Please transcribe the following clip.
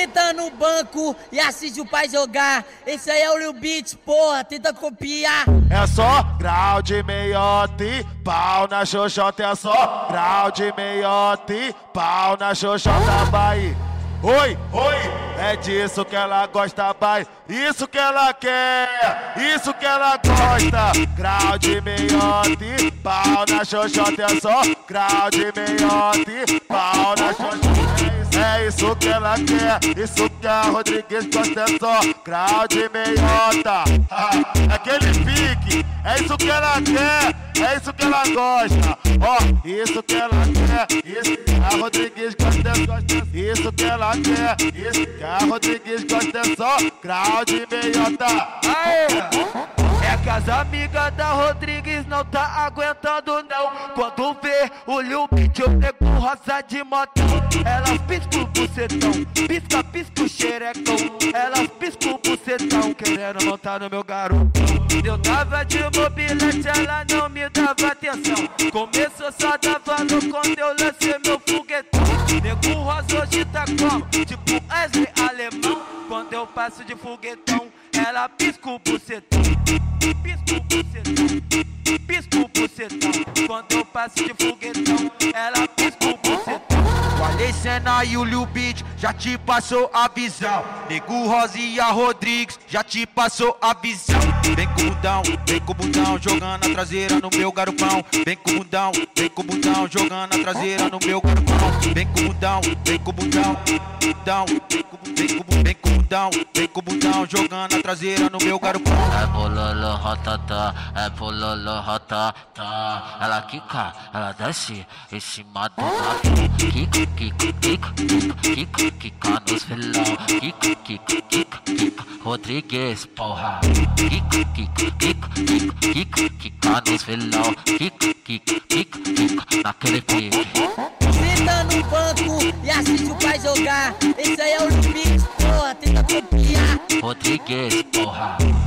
Senta no banco e assiste o pai jogar. Esse aí é o Lil Beat, porra, tenta copiar. É só grau de meiota e pau na xoxota. É só grau de meiota e pau na xoxota, vai. Oi, oi, é disso que ela gosta, vai. Isso que ela quer, isso que ela gosta. Grau de meiota e pau na xoxota. É só grau de meiota e pau na xoxota. É isso que ela quer, isso que a Rodrigues gosta. É só grau de meiota. Aquele pique, é isso que ela quer, é isso que ela gosta. Ó, isso que ela quer, isso que a Rodrigues gosta. Isso que ela quer, isso que a Rodrigues gosta. É só grau de meiota. Aê! É que as amigas da Rodrigues não tá aguentando não. Quando vê o Lil Beat eu pego roça de motão. Elas piscam o bucetão, pisca, pisca o xerecão. Elas piscam o bucetão, querendo montar no meu garotão. Eu tava de mobilete, ela não me dava atenção. Começou só dava no quando eu lancei meu foguetão. Nego rosa hoje tá como? Tipo Wesley alemão. Quando eu passo de foguetão, ela pisca o bucetão. Pisca o bucetão, pisca o bucetão. Quando eu passo de foguetão, ela pisca o bucetão. O Alexena e o Lil Beat já te passou a visão. Nego Rosa e a Rodrigues já te passou a visão. Vem com o bundão, jogando a traseira no meu garupão. Vem com o bundão, jogando a traseira no meu garupão. Vem com o bundão, vem com o bundão, vem com o bundão, jogando a traseira no meu garupão. É bololo rotata, é bololo rotata. Ela quica, ela desce em cima do mato. Kika, kika, kika, kika, kika nos vilão. Kika, kika, kika, kika, Rodrigues, porra. Kika, kika, kika, kika, kika, kika nos vilão. Kika, kika, kika, kika, naquele pique. Senta no banco e assiste o pai jogar. Esse aí é o Lil Beat, porra, tenta copiar. Rodrigues, porra.